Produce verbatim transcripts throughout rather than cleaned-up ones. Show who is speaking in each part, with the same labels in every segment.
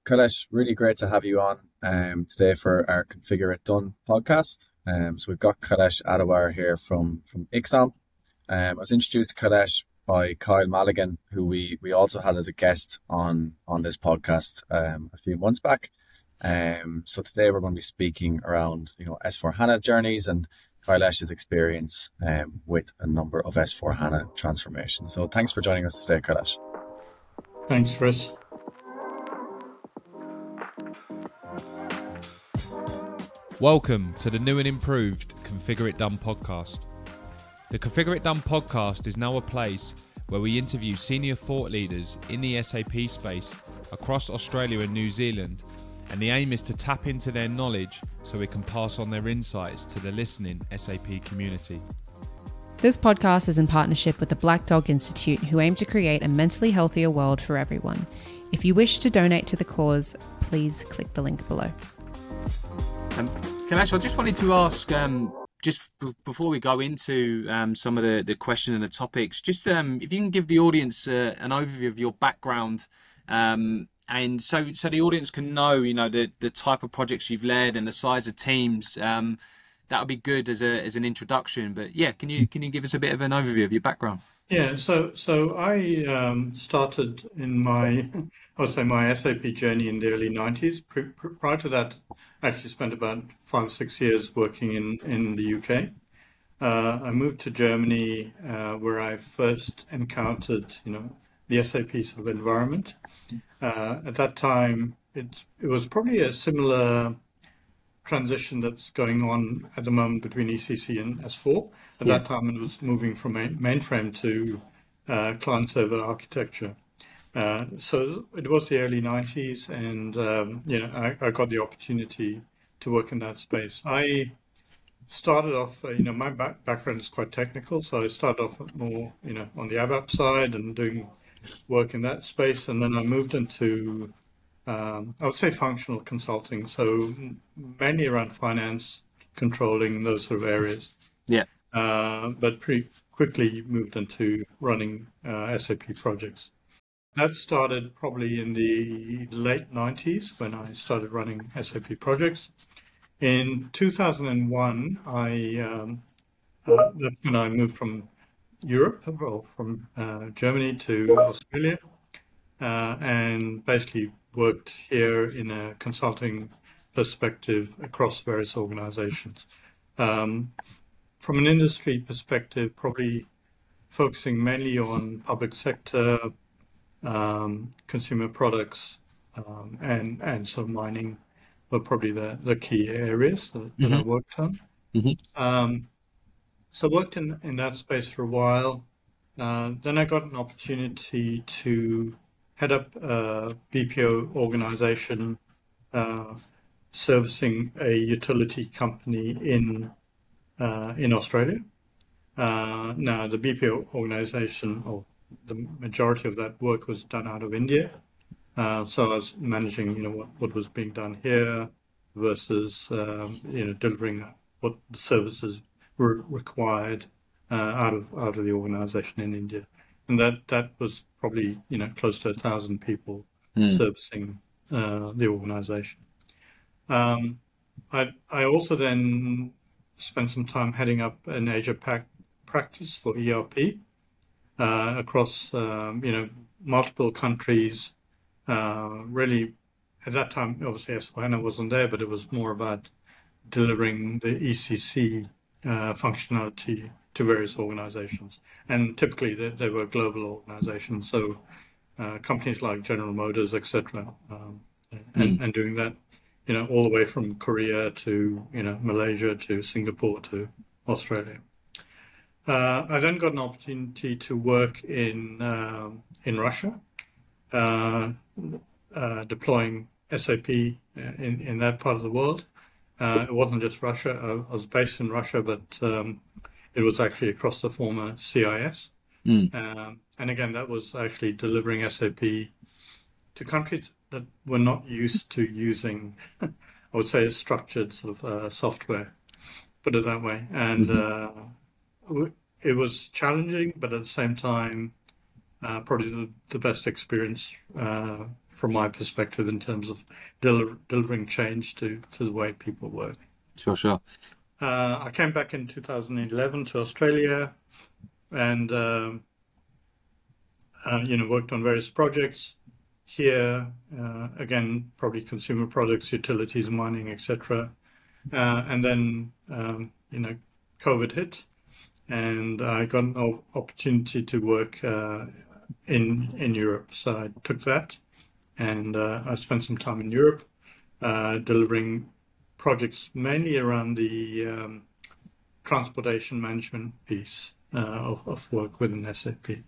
Speaker 1: Kailash, really great to have you on um, today for our Configure It Done podcast. Um, so we've got Kailash Adawar here from from Ixom. Um, I was introduced to Kailash by Kyle Maligan, who we we also had as a guest on on this podcast um, a few months back. Um, so today we're going to be speaking around you know S four HANA journeys and Kailash's experience um, with a number of S four HANA transformations. So thanks for joining us today, Kailash.
Speaker 2: Thanks, Chris.
Speaker 3: Welcome to the new and improved Configure It Done podcast. The Configure It Done podcast is now a place where we interview senior thought leaders in the S A P space across Australia and New Zealand, and the aim is to tap into their knowledge so we can pass on their insights to the listening S A P community.
Speaker 4: This podcast is in partnership with the Black Dog Institute, who aim to create a mentally healthier world for everyone. If you wish to donate to the cause, please click the link below.
Speaker 5: Um, Kailash, I just wanted to ask, um, just b- before we go into um, some of the, the questions and the topics, just um, if you can give the audience uh, an overview of your background, um, and so so the audience can know, you know, the the type of projects you've led and the size of teams. Um, that would be good as a as an introduction. But yeah, can you can you give us a bit of an overview of your background?
Speaker 2: Yeah, so so I um, started in my, I would say my S A P journey in the early nineties. Pri- pri- prior to that, I actually spent about five, six years working in, in the U K. Uh, I moved to Germany uh, where I first encountered, you know, the S A P sort of environment. Uh, at that time, it it was probably a similar transition that's going on at the moment between E C C and S four. At yeah. that time, it was moving from main, mainframe to uh, client-server architecture. Uh, so it was the early nineties, and um, you know, I, I got the opportunity to work in that space. I started off, uh, you know, my back, background is quite technical, so I started off more, you know, on the ABAP side and doing work in that space, and then I moved into Um, I would say functional consulting, so mainly around finance, controlling, those sort of areas.
Speaker 5: Yeah.
Speaker 2: Uh, but pretty quickly moved into running uh, S A P projects. That started probably in the late nineties when I started running S A P projects. In two thousand one, I um, uh, that's when I moved from Europe, or from uh, Germany to Australia, uh, and basically worked here in a consulting perspective across various organizations. Um, from an industry perspective, probably focusing mainly on public sector, um, consumer products, um, and, and sort of mining were probably the, the key areas that, that mm-hmm. I worked on. Mm-hmm. Um, so I worked in, in that space for a while. Uh, then I got an opportunity to head up a B P O organization uh, servicing a utility company in uh, in Australia. Uh, now, the B P O organization, or the majority of that work, was done out of India. Uh, so I was managing, you know, what, what was being done here versus, um, you know, delivering what the services were required uh, out of out of the organization in India. And that, that was probably, you know, close to a thousand people mm. servicing uh, the organization. Um, I I also then spent some time heading up an Asia Pac practice for E R P uh, across, um, you know, multiple countries. Uh, really, at that time, obviously S four HANA wasn't there, but it was more about delivering the E C C uh, functionality to various organizations, and typically they, they were global organizations, so uh, companies like General Motors, et cetera, um, and, mm. and doing that, you know, all the way from Korea to, you know, Malaysia to Singapore to Australia. Uh, I then got an opportunity to work in um, in Russia, uh, uh, deploying S A P in, in that part of the world. Uh, it wasn't just Russia. I, I was based in Russia, but um, it was actually across the former C I S. Mm. Um, and again, that was actually delivering S A P to countries that were not used to using, I would say, a structured sort of uh, software, put it that way. And mm-hmm. uh, it was challenging, but at the same time, uh, probably the, the best experience uh, from my perspective in terms of deliver, delivering change to, to the way people work.
Speaker 5: Sure, sure.
Speaker 2: Uh, I came back in two thousand eleven to Australia and, um, uh, you know, worked on various projects here. Uh, again, probably consumer products, utilities, mining, et cetera. Uh, and then, um, you know, COVID hit, and I got an opportunity to work uh, in in Europe. So I took that, and uh, I spent some time in Europe uh, delivering projects mainly around the um, transportation management piece uh, of, of work within S A P.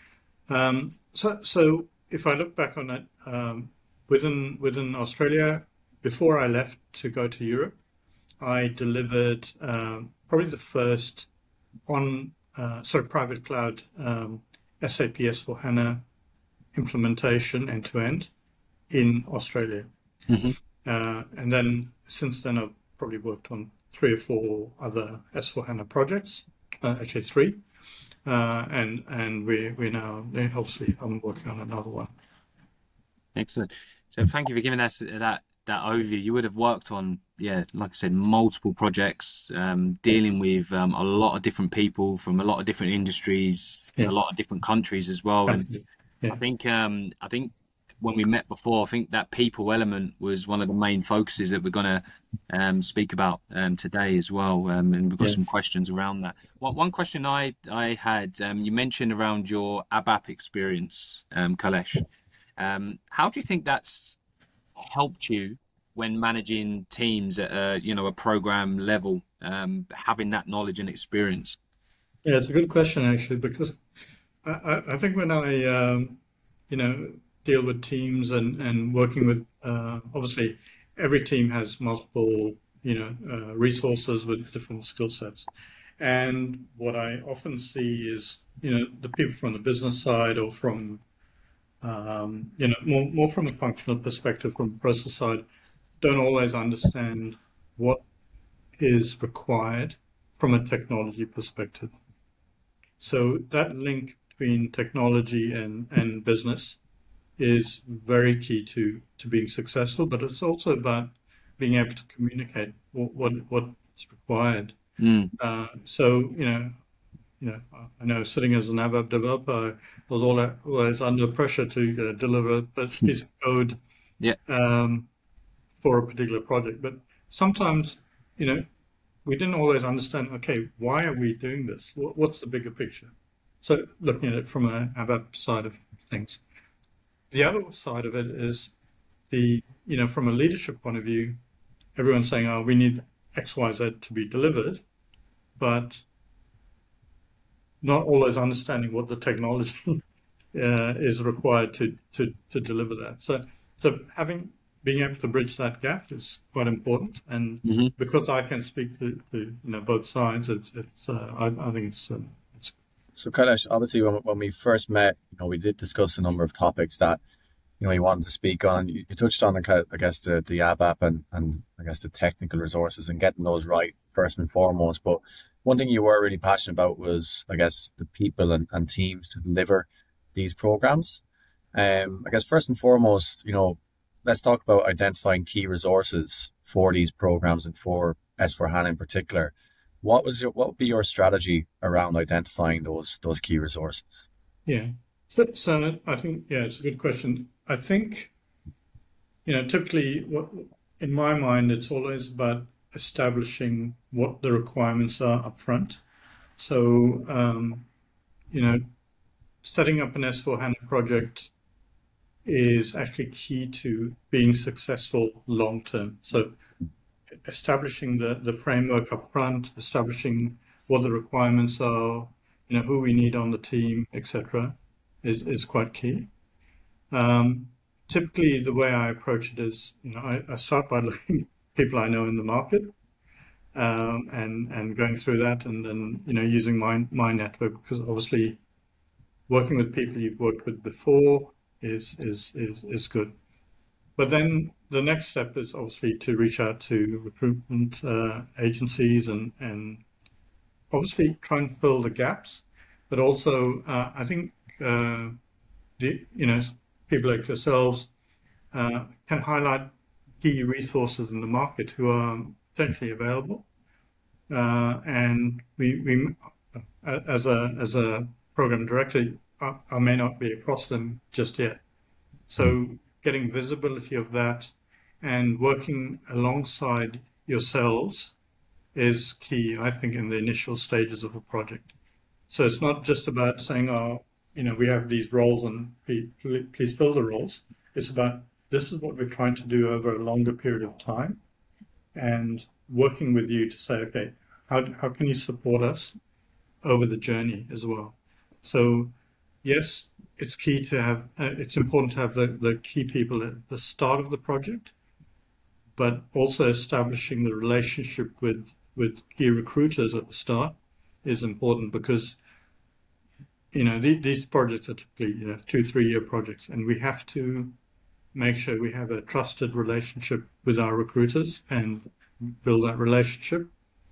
Speaker 2: Um, so, so if I look back on it, um, within within Australia, before I left to go to Europe, I delivered um, probably the first on uh, sorry private cloud um, S A P S four HANA implementation end to end in Australia.
Speaker 5: Mm-hmm.
Speaker 2: Uh, and then since then, I've probably worked on three or four other S four HANA projects, uh, actually three. Uh, and and we we now obviously I'm working on another one.
Speaker 5: Excellent. So thank you for giving us that that overview. You would have worked on, yeah, like I said, multiple projects, um, dealing with um, a lot of different people from a lot of different industries,
Speaker 2: Yeah.
Speaker 5: a lot of different countries as well. And
Speaker 2: Yeah.
Speaker 5: I think um, I think when we met before, I think that people element was one of the main focuses that we're going to um, speak about um, today as well. Um, and we've got
Speaker 2: Yeah.
Speaker 5: some questions around that. One, one question I, I had, um, you mentioned around your ABAP experience, um, Kailesh. Um, how do you think that's helped you when managing teams at a, you know, a program level, um, having that knowledge and experience?
Speaker 2: Yeah, it's a good question actually, because I, I, I think when I um, you know deal with teams and, and working with uh, obviously every team has multiple you know uh, resources with different skill sets, and what I often see is you know the people from the business side or from um, you know more more from a functional perspective, from the process side, don't always understand what is required from a technology perspective. So that link between technology and, and business is very key to, to being successful, but it's also about being able to communicate what, what what's required.
Speaker 5: Mm.
Speaker 2: Uh, so, you know, you know, I know sitting as an ABAP developer, I was always under pressure to uh, deliver a piece of code
Speaker 5: Yeah.
Speaker 2: um, for a particular project. But sometimes, you know, we didn't always understand, okay, why are we doing this? What's the bigger picture? So looking at it from an ABAP side of things. The other side of it is the, you know, from a leadership point of view, everyone's saying, oh, we need X, Y, Z to be delivered, but not always understanding what the technology uh, is required to, to, to deliver that. So, so having, being able to bridge that gap is quite important. And
Speaker 5: Mm-hmm.
Speaker 2: because I can speak to, to you know, both sides, it's, it's uh, I, I think it's, uh, it's
Speaker 1: So Kailesh, obviously when, when we first met, you know, we did discuss a number of topics that, you know, you wanted to speak on. You, you touched on, the, I guess, the, the ABAP and, and I guess the technical resources and getting those right first and foremost. But one thing you were really passionate about was, I guess, the people and, and teams to deliver these programs. Um, I guess first and foremost, you know, let's talk about identifying key resources for these programs and for S four HANA in particular. What was your, what would be your strategy around identifying those those key resources?
Speaker 2: Yeah. So, so I think, yeah, it's a good question. I think, you know, typically what, in my mind, it's always about establishing what the requirements are up front. So, um, you know, setting up an S four HANA project is actually key to being successful long term. So establishing the, the framework up front, establishing what the requirements are, you know, who we need on the team, et cetera, is, is quite key. Um, typically, the way I approach it is, you know, I, I start by looking at people I know in the market, um, and and going through that, and then you know using my my network, because obviously working with people you've worked with before is is is is good. But then the next step is obviously to reach out to recruitment uh, agencies and and obviously try and fill the gaps, but also uh, I think uh, the, you know, people like yourselves uh, can highlight key resources in the market who are potentially available. Uh, and we, we, as a as a program director, I, I may not be across them just yet. So getting visibility of that and working alongside yourselves is key, I think, in the initial stages of a project. So it's not just about saying, oh, you know, we have these roles and please, please fill the roles. It's about, this is what we're trying to do over a longer period of time, and working with you to say, okay, how, how can you support us over the journey as well? So yes, it's key to have, uh, it's important to have the, the key people at the start of the project, but also establishing the relationship with, with key recruiters at the start is important, because, you know, the, these projects are typically, you know, two, three year projects, and we have to make sure we have a trusted relationship with our recruiters and build that relationship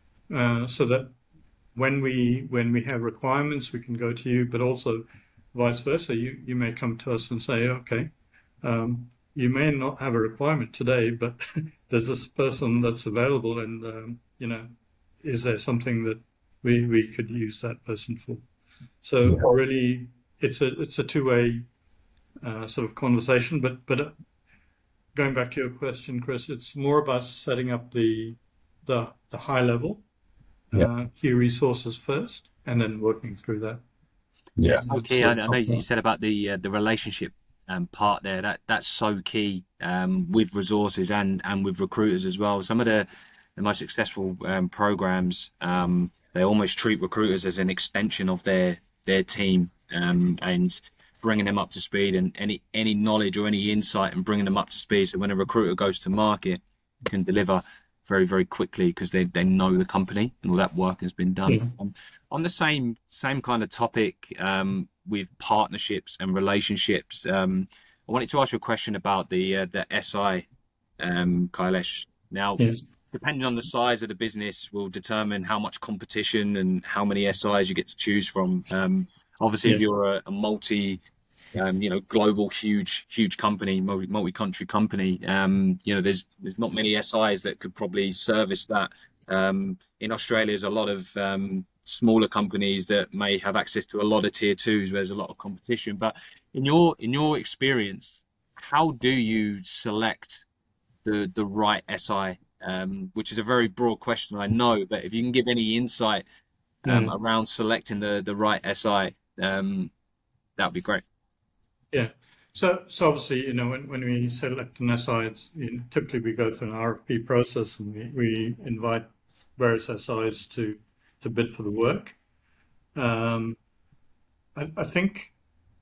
Speaker 2: uh, so that when we when we have requirements, we can go to you, but also vice versa. You you may come to us and say, okay, um, you may not have a requirement today, but there's this person that's available, and um, you know, is there something that we we could use that person for? So yeah. Really, it's a it's a two way uh, sort of conversation. But but uh, going back to your question, Chris, it's more about setting up the the the high level
Speaker 1: yeah.
Speaker 2: uh, key resources first, and then working through that.
Speaker 1: Yeah.
Speaker 5: Okay, I know you said about the uh, the relationship um, part there. That that's so key um, with resources and and with recruiters as well. Some of the the most successful um, programs, um, they almost treat recruiters as an extension of their their team, um, and bringing them up to speed, and any any knowledge or any insight, and bringing them up to speed. So when a recruiter goes to market, can deliver very, very quickly because they, they know the company and all that work has been done.
Speaker 2: Yeah.
Speaker 5: Um, on the same same kind of topic um, with partnerships and relationships, um, I wanted to ask you a question about the uh, the S I, um, Kailesh. Now,
Speaker 2: yes.
Speaker 5: Depending on the size of the business will determine how much competition and how many S Is you get to choose from. Um, obviously,
Speaker 2: Yeah.
Speaker 5: if you're a, a multi Um, you know, global, huge, huge company, multi-country company. Um, you know, there's there's not many S Is that could probably service that. Um, in Australia, there's a lot of um, smaller companies that may have access to a lot of tier twos, where there's a lot of competition. But in your in your experience, how do you select the the right S I? Um, which is a very broad question, I know, but if you can give any insight um,
Speaker 2: Mm.
Speaker 5: around selecting the the right S I, um, that would be great.
Speaker 2: Yeah. So, so obviously, you know, when, when we select an S I, it's, you know, typically we go through an R F P process, and we, we invite various S Is to, to bid for the work. Um, I, I think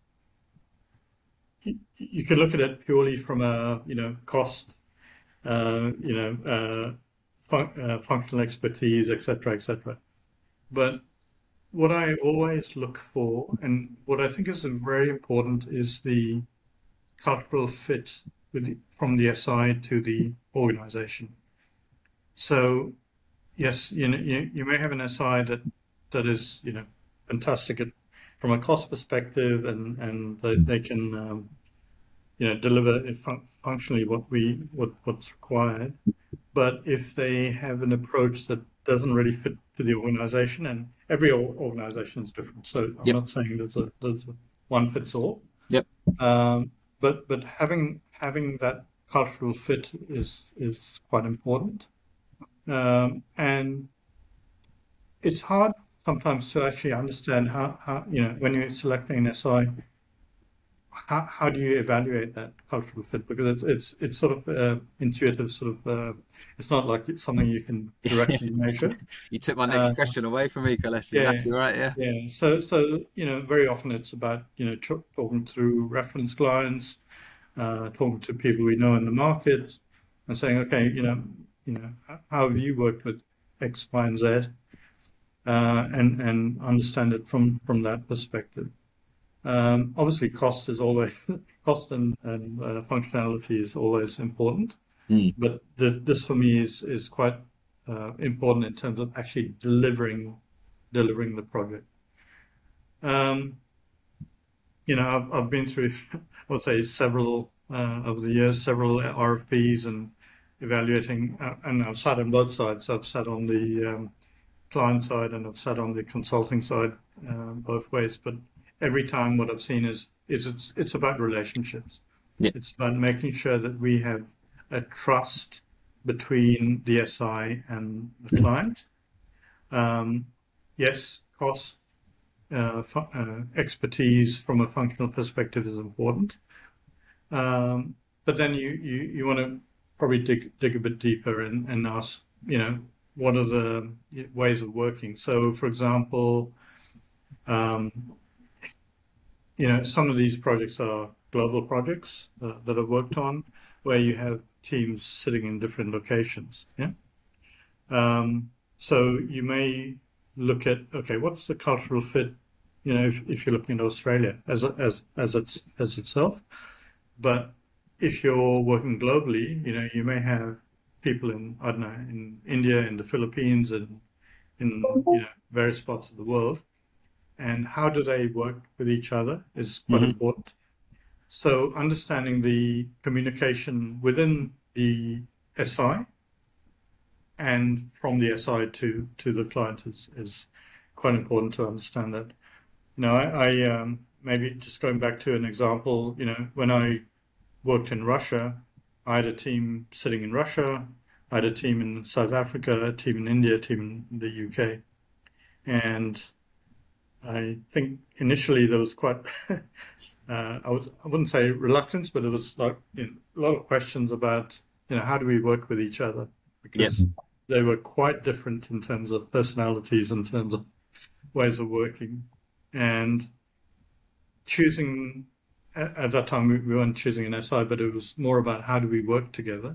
Speaker 2: you, you can look at it purely from a, you know, cost, uh, you know, uh, fun, uh, functional expertise, et cetera, et cetera. But what I always look for, and what I think is very important, is the cultural fit with the, from the S I to the organization. So yes, you know, you, you may have an S I that that is, you know, fantastic at, from a cost perspective, and and they, they can um, you know, deliver fun- functionally what we what what's required. But if they have an approach that doesn't really fit to the organization, and every organization is different, so I'm
Speaker 5: Yep.
Speaker 2: not saying there's a there's a one fits all.
Speaker 5: Yep.
Speaker 2: Um, but but having having that cultural fit is is quite important, um, and it's hard sometimes to actually understand how, how you know, when you're selecting an S I, how how do you evaluate that cultural fit? Because it's it's it's sort of uh, intuitive, sort of. Uh, it's not like it's something you can directly measure.
Speaker 5: You took my next
Speaker 2: Uh,
Speaker 5: question away from me, Kailesh.
Speaker 2: Yeah,
Speaker 5: Exactly right. Yeah.
Speaker 2: yeah. So so you know, very often it's about, you know, ch- talking through reference clients, uh, talking to people we know in the market, and saying, okay, you know, you know, how, how have you worked with X, Y, and Z, uh, and and understand it from from that perspective. Um, obviously, cost is always cost and, and uh, functionality is always important,
Speaker 5: Mm.
Speaker 2: but this, this for me is is quite uh, important in terms of actually delivering delivering the project. Um, you know, I've, I've been through, I would say, several, uh, over the years, several R F Ps and evaluating, uh, and I've sat on both sides. I've sat on the um, client side and I've sat on the consulting side, uh, both ways. But every time what I've seen is, is it's, it's about relationships.
Speaker 5: Yeah.
Speaker 2: It's about making sure that we have a trust between the S I and the client. Um, yes, cost, uh, fu- uh, expertise from a functional perspective is important. Um, but then you, you, you want to probably dig, dig a bit deeper and, and ask, you know, what are the ways of working? So, for example, um, you know, some of these projects are global projects uh, that I've worked on where you have teams sitting in different locations. Yeah. Um, so you may look at, okay, what's the cultural fit? You know, if, if you're looking at Australia as a, as as it's as itself, but if you're working globally, you know, you may have people in, I don't know, in India, in the Philippines, and in, you know, various parts of the world. And how do they work with each other is quite
Speaker 5: Mhm.
Speaker 2: important. So understanding the communication within the S I and from the S I to, to the client is, is quite important to understand that. You know, I, I um, maybe just going back to an example, you know, when I worked in Russia, I had a team sitting in Russia, I had a team in South Africa, a team in India, a team in the U K. And I think initially there was quite, uh, I, was, I wouldn't say reluctance, but it was like, you know, a lot of questions about, you know, how do we work with each other? Because
Speaker 5: Yep.
Speaker 2: they were quite different in terms of personalities, in terms of ways of working. And choosing, at, at that time, we, we weren't choosing an S I, but it was more about how do we work together.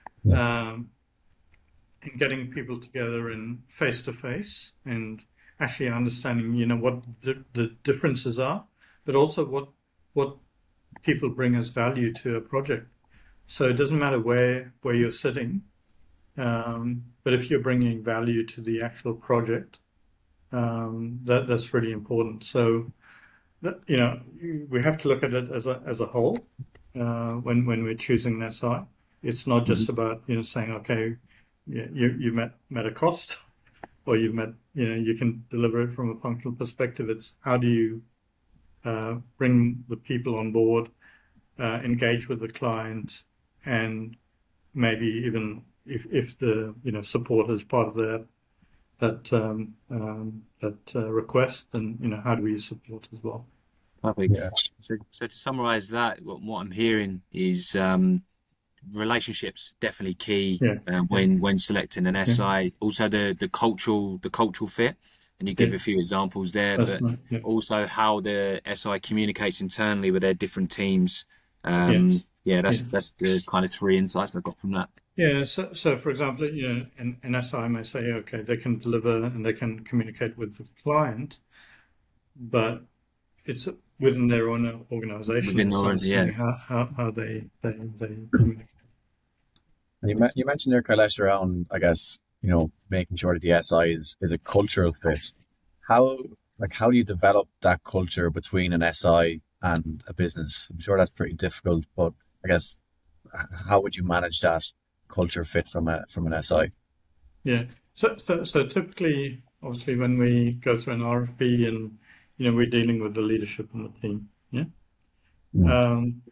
Speaker 2: Um, and getting people together and face to face and actually understanding, you know, what the, the differences are, but also what what people bring as value to a project. So it doesn't matter where where you're sitting, um, but if you're bringing value to the actual project, um, that that's really important. So that, you know, we have to look at it as a as a whole uh, when when we're choosing an S I. It's not just about, you know, saying, okay, yeah, you you met met a cost, or you've met, you know, you can deliver it from a functional perspective. It's how do you uh, bring the people on board, uh, engage with the client, and maybe even if if the, you know, support is part of that that um, um, that uh, request, then, you know, how do we support as well?
Speaker 5: Perfect.
Speaker 1: Yeah.
Speaker 5: So, so to summarize that, what, what I'm hearing is um, relationships definitely key
Speaker 2: Yeah,
Speaker 5: um,
Speaker 2: yeah,
Speaker 5: when when selecting an
Speaker 2: yeah,
Speaker 5: S I. Also, the the cultural the cultural fit, and you give
Speaker 2: yeah.
Speaker 5: a few examples there,
Speaker 2: That's
Speaker 5: but
Speaker 2: right. Yeah,
Speaker 5: also how the S I communicates internally with their different teams.
Speaker 2: yes,
Speaker 5: Um, yeah,
Speaker 2: yeah.
Speaker 5: that's that's the kind of three insights I got from that.
Speaker 2: Yeah, so, so for example, you know, an, an S I may say, okay, they can deliver and they can communicate with the client, but it's within their own organization.
Speaker 5: Within
Speaker 2: It's
Speaker 5: the yeah,
Speaker 2: understanding how, how, how they, they, they communicate.
Speaker 1: And you, me- you mentioned there, Kailesh, around, I guess, you know, making sure that the S I is, is a cultural fit. How, like, how do you develop that culture between an S I and a business? I'm sure that's pretty difficult, but I guess, h- how would you manage that culture fit from a from an S I?
Speaker 2: Yeah. So, so, so typically, obviously, when we go through an R F P and, you know, we're dealing with the leadership and the team. Yeah.
Speaker 1: Mm.
Speaker 2: Um,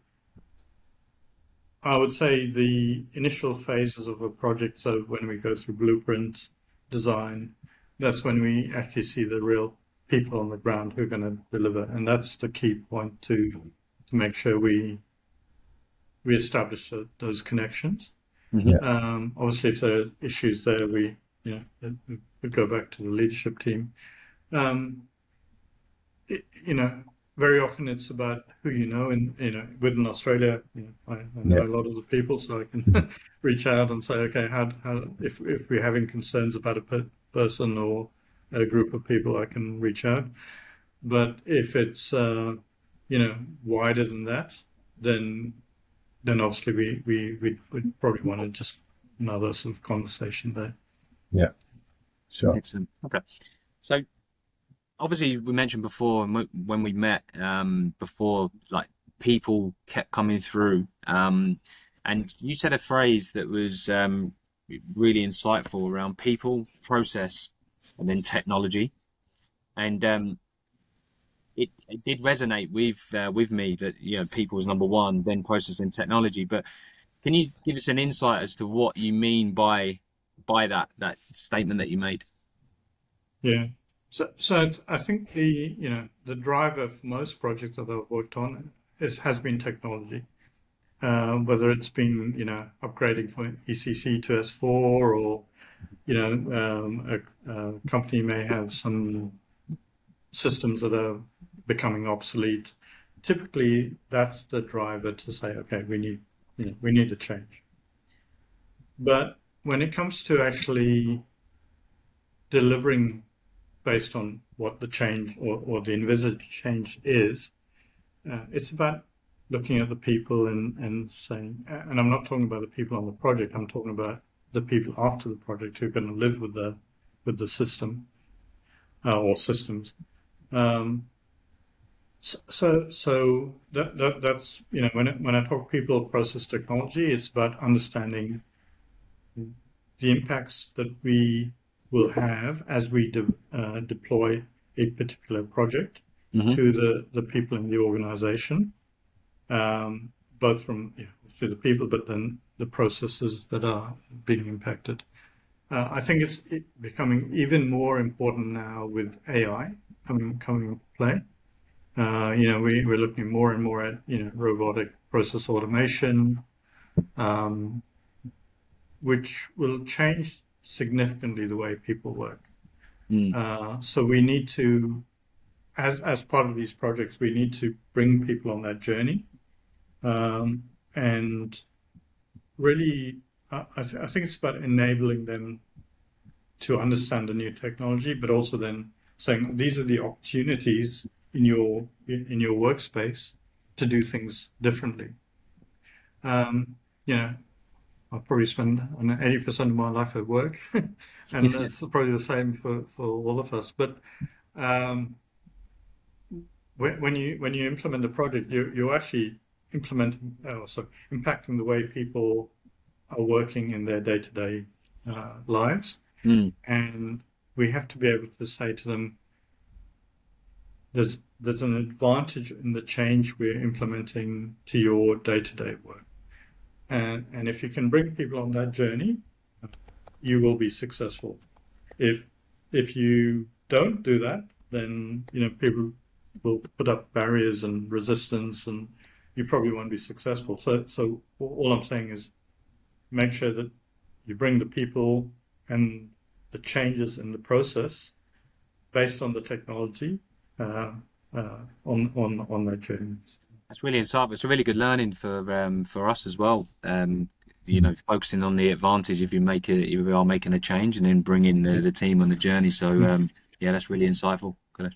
Speaker 2: I would say the initial phases of a project, so when we go through blueprint, design, that's when we actually see the real people on the ground who are going to deliver. And that's the key point to to make sure we we establish uh, those connections.
Speaker 5: Mhm.
Speaker 1: Yeah.
Speaker 2: Um, obviously, if there are issues there, we, you know, we go back to the leadership team. Um, it, you know, very often it's about who you know, and, you know, within Australia, you know, I, I know
Speaker 1: Yeah.
Speaker 2: a lot of the people, so I can reach out and say, okay, how, how if if we're having concerns about a per person or a group of people, I can reach out. But if it's uh, you know, wider than that, then then obviously we we we would probably want to just another sort of conversation there.
Speaker 1: Yeah. Sure.
Speaker 5: Excellent. Okay. So obviously we mentioned before when we met um, before, like people kept coming through, um, and you said a phrase that was um, really insightful around people, process, and then technology, and um, it, it did resonate with uh, with me that you know people is number one, then process and technology. But can you give us an insight as to what you mean by by that that statement that you made?
Speaker 2: Yeah. So, so I think the you know the driver for most projects that I've worked on is has been technology, uh, whether it's been you know upgrading from E C C to S four, or you know um, a, a company may have some systems that are becoming obsolete. Typically, that's the driver to say, okay, we need you know we need a change. But when it comes to actually delivering based on what the change or, or the envisaged change is, uh, it's about looking at the people and, and saying, and I'm not talking about the people on the project, I'm talking about the people after the project who are going to live with the with the system uh, or systems. Um, so so, so that, that that's you know when it, when I talk people, process, technology, it's about understanding the impacts that we will have as we de- uh, deploy a particular project mm-hmm. to the, the people in the organization, um, both from you know, through the people, but then the processes that are being impacted. Uh, I think it's it becoming even more important now with A I coming coming into play. Uh, you know, we, we're looking more and more at you know robotic process automation, um, which will change significantly the way people work. Mm. Uh, so we need to, as as part of these projects, we need to bring people on that journey, um, and really, uh, I, th- I think it's about enabling them to understand the new technology, but also then saying these are the opportunities in your in your workspace to do things differently. Um, you know. I'll probably spend eighty percent of my life at work, and it's probably the same for, for all of us. But um, when, when you when you implement a project, you you actually implementing, oh, sorry, impacting the way people are working in their day-to-day uh, lives, mm. and we have to be able to say to them, there's there's an advantage in the change we're implementing to your day-to-day work. And, and if you can bring people on that journey, you will be successful. If if you don't do that, then you know people will put up barriers and resistance, and you probably won't be successful. So so all I'm saying is make sure that you bring the people and the changes in the process based on the technology uh, uh, on on on that journey.
Speaker 5: That's really insightful. It's a really good learning for um, for us as well. Um, you know, focusing on the advantage if you make it, if you are making a change, and then bringing the, the team on the journey. So um, yeah, that's really insightful. Good.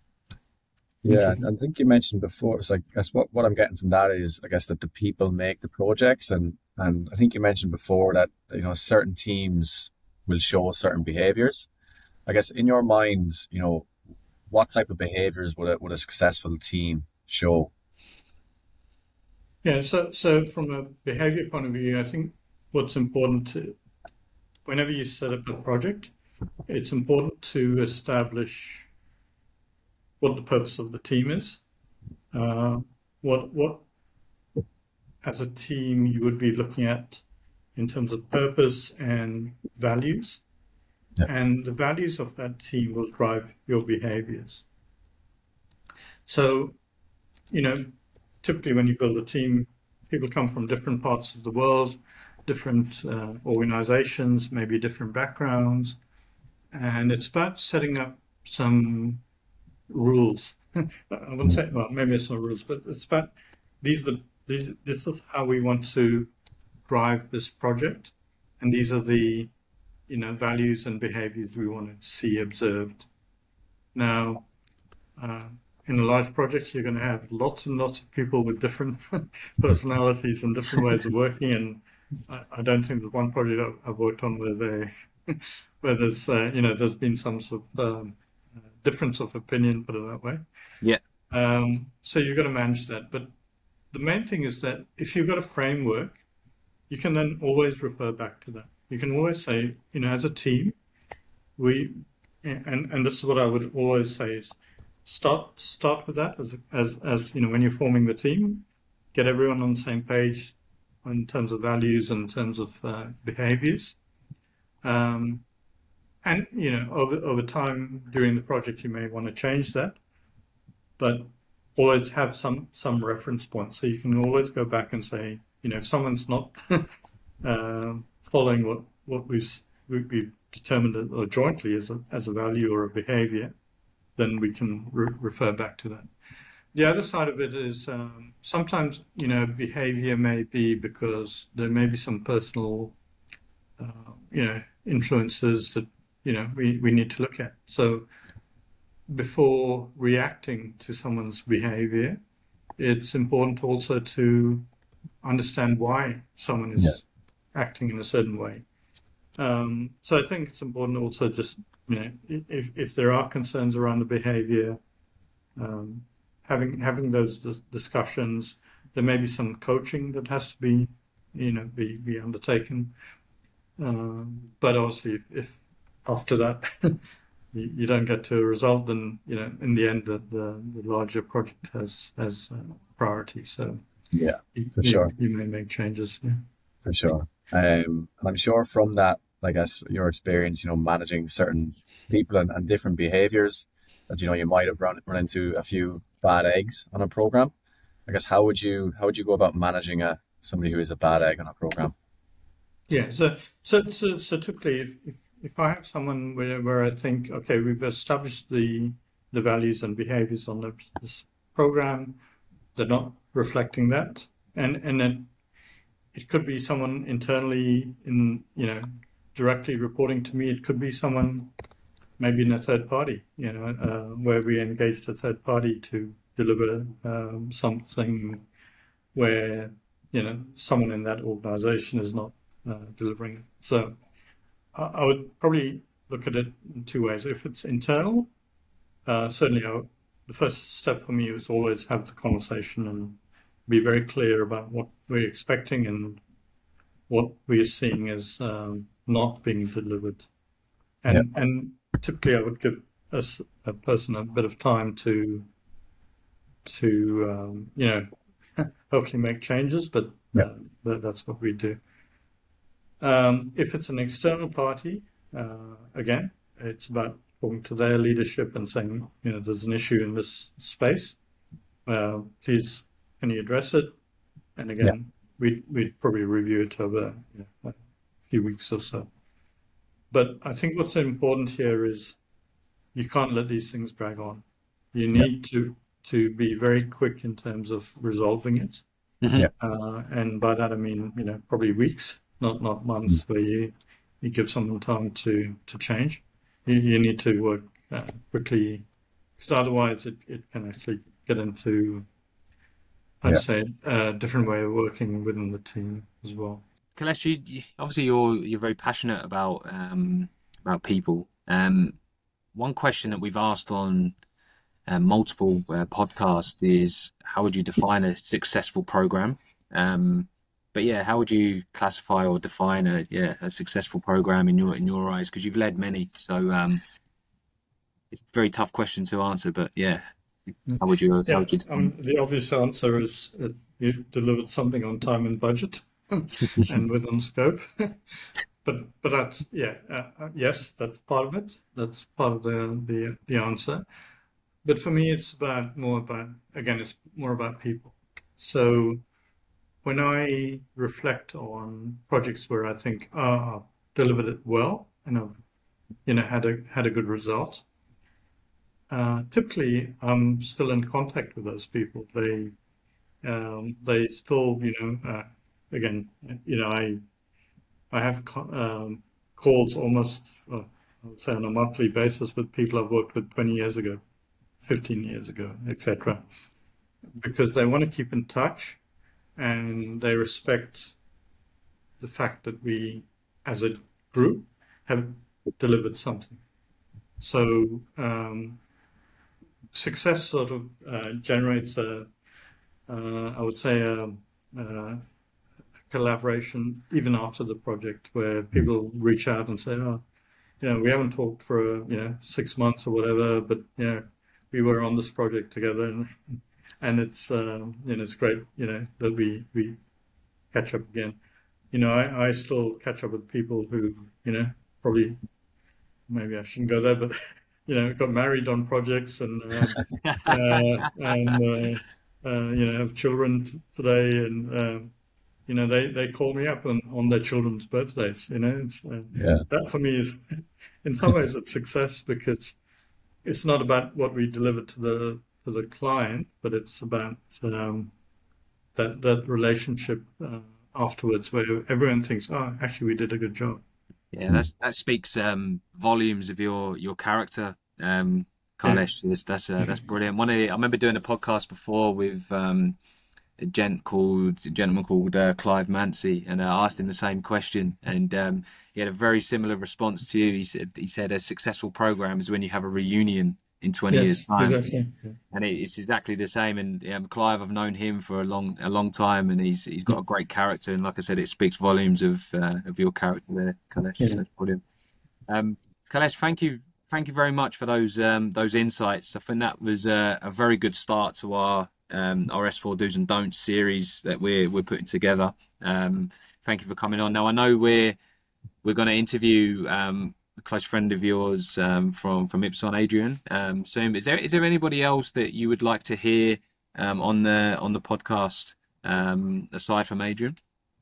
Speaker 1: Yeah, I think you mentioned before. It's like I guess what, what I'm getting from that is I guess that the people make the projects, and and I think you mentioned before that you know certain teams will show certain behaviors. I guess in your mind, you know, what type of behaviors would a would a successful team show?
Speaker 2: Yeah, so so from a behavior point of view, I think what's important to, whenever you set up a project, it's important to establish what the purpose of the team is, uh, what what as a team you would be looking at in terms of purpose and values, yeah. And the values of that team will drive your behaviors. So, you know. Typically, when you build a team, people come from different parts of the world, different uh, organizations, maybe different backgrounds, and it's about setting up some rules. I wouldn't say, well, maybe it's not rules, but it's about these are the these. This is how we want to drive this project, and these are the you know values and behaviors we want to see observed. Now. Uh, In a large project, you're going to have lots and lots of people with different personalities and different ways of working. And I, I don't think there's one project I've, I've worked on where they, where there's, uh, you know, there's been some sort of um, difference of opinion, put it that way.
Speaker 5: Yeah.
Speaker 2: Um, so you've got to manage that. But the main thing is that if you've got a framework, you can then always refer back to that. You can always say, you know, as a team, we, and, and this is what I would always say is start start with that as, as, as you know, when you're forming the team, get everyone on the same page in terms of values and in terms of uh, behaviors. Um, and, you know, over, over time during the project, you may want to change that, but always have some, some reference point. So you can always go back and say, you know, if someone's not uh, following what, what we've, we've determined or jointly as a, as a value or a behavior, then we can re- refer back to that. The other side of it is um, sometimes, you know, behavior may be because there may be some personal, uh, you know, influences that, you know, we, we need to look at. So before reacting to someone's behavior, it's important also to understand why someone is yeah. acting in a certain way. Um, so I think it's important also just, you know, if, if there are concerns around the behavior, um, having having those discussions, there may be some coaching that has to be, you know, be, be undertaken. Um, but obviously, if, if after that you, you don't get to a result, then, you know, in the end, the, the, the larger project has has uh, priority. So
Speaker 1: yeah, for
Speaker 2: you,
Speaker 1: sure,
Speaker 2: you may make changes. Yeah,
Speaker 1: for sure. Um, and I'm sure from that, I guess your experience, you know, managing certain people and, and different behaviors, that, you know, you might have run run into a few bad eggs on a program. I guess how would you how would you go about managing a somebody who is a bad egg on a program?
Speaker 2: Yeah, so so so, so typically, if, if I have someone where, where I think, okay, we've established the the values and behaviors on the, this program, they're not reflecting that, and and then it could be someone internally in, you know, directly reporting to me. It could be someone maybe in a third party, you know, uh, where we engaged a third party to deliver um, something where, you know, someone in that organization is not uh, delivering. So I, I would probably look at it in two ways. If it's internal, uh, certainly I would, the first step for me is always have the conversation and be very clear about what we're expecting and what we're seeing as um, not being delivered. And
Speaker 1: yeah.
Speaker 2: and typically I would give a, a person a bit of time to, to um, you know, hopefully make changes, but
Speaker 1: yeah.
Speaker 2: uh, that, that's what we do. Um, if it's an external party, uh, again, it's about talking to their leadership and saying, you know, there's an issue in this space. Uh, please, can you address it? And again, yeah. we'd, we'd probably review it over, you know, a few weeks or so. But I think what's important here is you can't let these things drag on. You need yeah. to to be very quick in terms of resolving it.
Speaker 1: Mm-hmm. Yeah.
Speaker 2: Uh, and by that I mean, you know, probably weeks, not not months, mm-hmm. where you, you give someone time to, to change. You, you need to work uh, quickly, because otherwise it, it can actually get into, I'd yeah. say, a different way of working within the team as well.
Speaker 5: Kailesh, you, obviously you're you're very passionate about um, about people. Um, one question that we've asked on uh, multiple uh, podcasts is, how would you define a successful program? Um, but yeah, how would you classify or define a yeah a successful program in your in your eyes? Because you've led many, so um, it's a very tough question to answer. But yeah, how would you?
Speaker 2: Yeah,
Speaker 5: how would you
Speaker 2: um, the obvious answer is uh, you delivered something on time and budget. and within scope, but but that's yeah uh, yes, that's part of it. That's part of the, the the answer. But for me, it's about more about again, it's more about people. So when I reflect on projects where I think ah oh, delivered it well and I've you know had a had a good result, uh, typically I'm still in contact with those people. They um, they still you know. Uh, Again, you know, I I have um, calls almost, uh, I would say, on a monthly basis with people I've worked with twenty years ago, fifteen years ago, et cetera, because they want to keep in touch and they respect the fact that we, as a group, have delivered something. So um, success sort of uh, generates a, uh, I would say, a, a collaboration even after the project, where people reach out and say, "Oh, you know, we haven't talked for you know six months or whatever, but you know, we were on this project together, and and it's um, you know it's great, you know, that we we catch up again." You know, I, I still catch up with people who, you know, probably maybe I shouldn't go there, but you know, got married on projects and uh, uh, and uh, uh, you know have children t- today, and um, you know they, they call me up on, on their children's birthdays. You know, it's, uh,
Speaker 1: Yeah.
Speaker 2: that for me is in some ways a success, because it's not about what we deliver to the to the client, but it's about um, that that relationship uh, afterwards, where everyone thinks, "Oh, actually, we did a good job."
Speaker 5: Yeah, that's that speaks um, volumes of your your character, um, Kailesh. That's that's, uh, that's brilliant. One of the, I remember doing a podcast before with um, a gent called a gentleman called uh, Clive Mancy, and I asked him the same question, and um, he had a very similar response to you. He said he said a successful program is when you have a reunion in twenty
Speaker 2: Yes,
Speaker 5: years time.
Speaker 2: exactly. Yeah.
Speaker 5: And it, it's exactly the same. And um, Clive, I've known him for a long, a long time, and he's he's got a great character. And like I said, it speaks volumes of uh, of your character there, Kailesh.
Speaker 2: Yeah.
Speaker 5: That's brilliant. Um, Kailesh, thank you, thank you very much for those um, those insights. I think that was a, a very good start to our um, our S four Do's and Don'ts series that we're we're putting together. Um, thank you for coming on. Now I know we're we're going to interview. Um, a close friend of yours um, from from Ipson, Adrian. Um, so, is there is there anybody else that you would like to hear um, on the on the podcast um, aside from Adrian?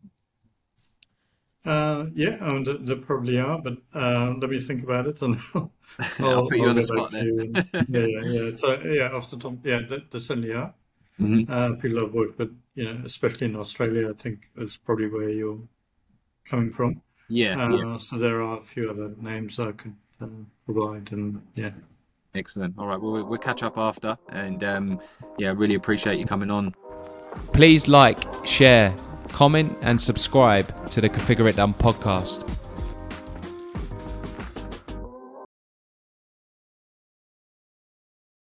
Speaker 2: Uh, yeah, I mean, there, there probably are, but uh, let me think about it, and I'll,
Speaker 5: I'll put you
Speaker 2: I'll
Speaker 5: on the
Speaker 2: get back
Speaker 5: spot
Speaker 2: to
Speaker 5: there.
Speaker 2: you. And, yeah, yeah, yeah. So yeah, off the top, yeah, there, there certainly are
Speaker 5: Mm-hmm.
Speaker 2: uh, people I've worked with, you know, especially in Australia. I think is probably where you're coming from.
Speaker 5: Yeah,
Speaker 2: Uh,
Speaker 5: yeah,
Speaker 2: So there are a few other names I could uh, provide, and yeah.
Speaker 5: excellent. All right, well, we'll we'll catch up after, and um, yeah, really appreciate you coming on. Please like, share, comment, and subscribe to the Configure It Done podcast.